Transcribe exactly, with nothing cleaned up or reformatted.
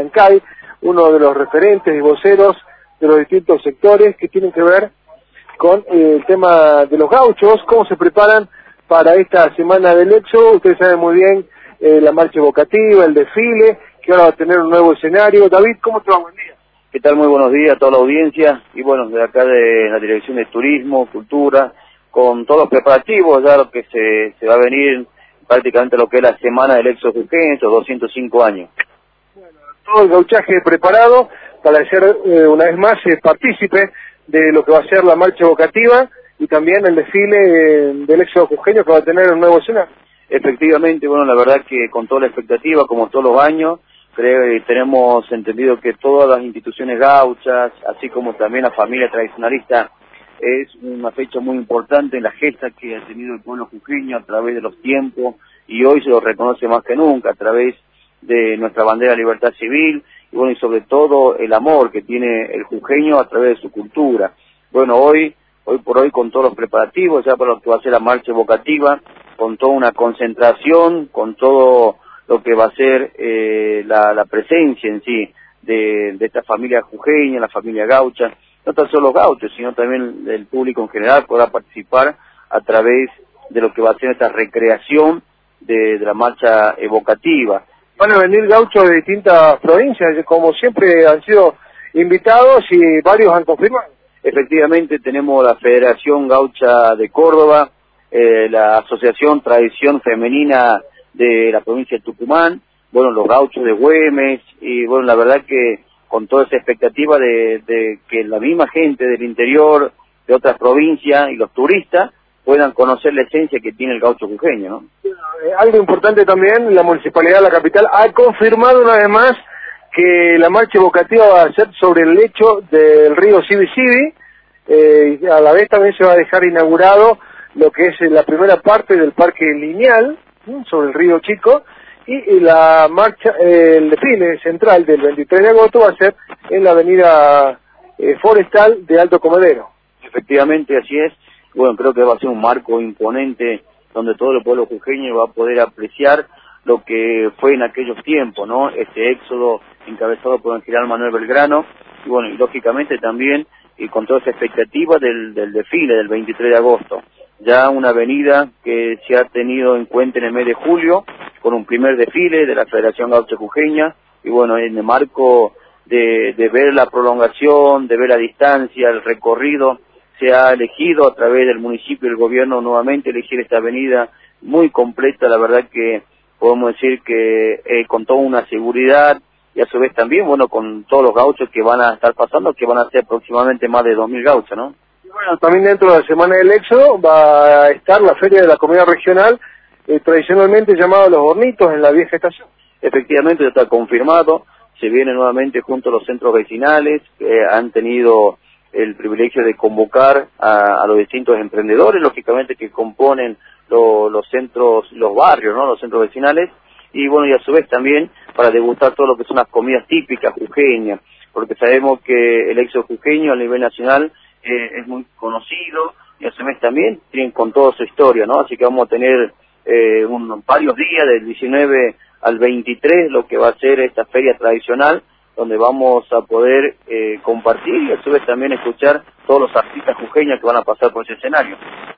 Ancay, uno de los referentes y voceros de los distintos sectores que tienen que ver con eh, el tema de los gauchos, cómo se preparan para esta semana del Éxodo. Ustedes saben muy bien eh, la marcha evocativa, el desfile, que ahora va a tener un nuevo escenario. David, ¿cómo te va? Buen día. ¿Qué tal? Muy buenos días a toda la audiencia y bueno, de acá de la Dirección de Turismo, Cultura, con todos los preparativos, ya lo que se, se va a venir prácticamente lo que es la semana del Éxodo Jujeño, estos doscientos cinco años. Bueno, todo el gauchaje preparado para ser eh, una vez más eh, partícipe de lo que va a ser la marcha evocativa y también el desfile eh, del Éxodo Jujeño, que va a tener un nuevo escenario. Efectivamente, bueno, la verdad que con toda la expectativa, como todos los años, creo que tenemos entendido que todas las instituciones gauchas, así como también la familia tradicionalista, es una fecha muy importante en la gesta que ha tenido el pueblo jujeño a través de los tiempos, y hoy se lo reconoce más que nunca a través de nuestra bandera de libertad civil, y bueno, y sobre todo el amor que tiene el jujeño a través de su cultura. Bueno, hoy, hoy por hoy con todos los preparativos, ya para lo que va a ser la marcha evocativa, con toda una concentración, con todo lo que va a ser eh, la, la presencia en sí de, de esta familia jujeña, la familia gaucha, no tan solo los gauchos, sino también el público en general podrá participar a través de lo que va a ser esta recreación de, de la marcha evocativa. Van a venir gauchos de distintas provincias, como siempre han sido invitados y varios han confirmado. Efectivamente tenemos la Federación Gaucha de Córdoba, eh, la Asociación Tradición Femenina de la provincia de Tucumán, bueno, los gauchos de Güemes, y bueno, la verdad que con toda esa expectativa de, de que la misma gente del interior, de otras provincias y los turistas puedan conocer la esencia que tiene el gaucho jujeño, ¿no? Eh, algo importante también, la Municipalidad de la capital ha confirmado una vez más que la marcha evocativa va a ser sobre el lecho del río Sibi-Sibi, eh, y a la vez también se va a dejar inaugurado lo que es la primera parte del Parque Lineal, ¿sí?, sobre el río Chico, y, y la marcha, eh, el desfile central del veintitrés de agosto va a ser en la avenida eh, Forestal de Alto Comedero. Efectivamente, así es. Bueno, creo que va a ser un marco imponente donde todo el pueblo jujeño va a poder apreciar lo que fue en aquellos tiempos, ¿no? Este éxodo encabezado por el general Manuel Belgrano, y bueno, y lógicamente también, y con toda esa expectativa del, del desfile del veintitrés de agosto. Ya una avenida que se ha tenido en cuenta en el mes de julio, con un primer desfile de la Federación Gaucha Jujeña, y bueno, en el marco de, de ver la prolongación, de ver la distancia, el recorrido, se ha elegido a través del municipio y el gobierno nuevamente elegir esta avenida muy completa, la verdad que podemos decir que eh, con toda una seguridad, y a su vez también, bueno, con todos los gauchos que van a estar pasando, que van a ser aproximadamente más de dos mil gauchos, ¿no? Bueno, también dentro de la Semana del Éxodo va a estar la Feria de la Comida Regional, eh, tradicionalmente llamada Los Hornitos, en la vieja estación. Efectivamente, ya está confirmado, se viene nuevamente junto a los centros vecinales, que han tenido el privilegio de convocar a, a los distintos emprendedores, lógicamente que componen lo, los centros, los barrios, ¿no?, los centros vecinales, y bueno, y a su vez también para degustar todo lo que son las comidas típicas jujeñas, porque sabemos que el éxodo jujeño a nivel nacional eh, es muy conocido, y a su vez también tienen con toda su historia, ¿no? Así que vamos a tener eh, un, varios días, del diecinueve al veintitrés, lo que va a ser esta feria tradicional, donde vamos a poder eh, compartir y a su vez también escuchar todos los artistas jujeños que van a pasar por ese escenario.